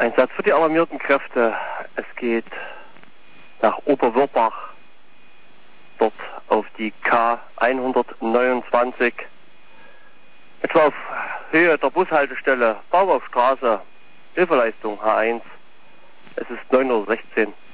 Einsatz für die alarmierten Kräfte. Es geht nach Oberwörbach, dort auf die K129, etwa auf Höhe der Bushaltestelle Bauaufstraße, Hilfeleistung H1. Es ist 9:16 Uhr.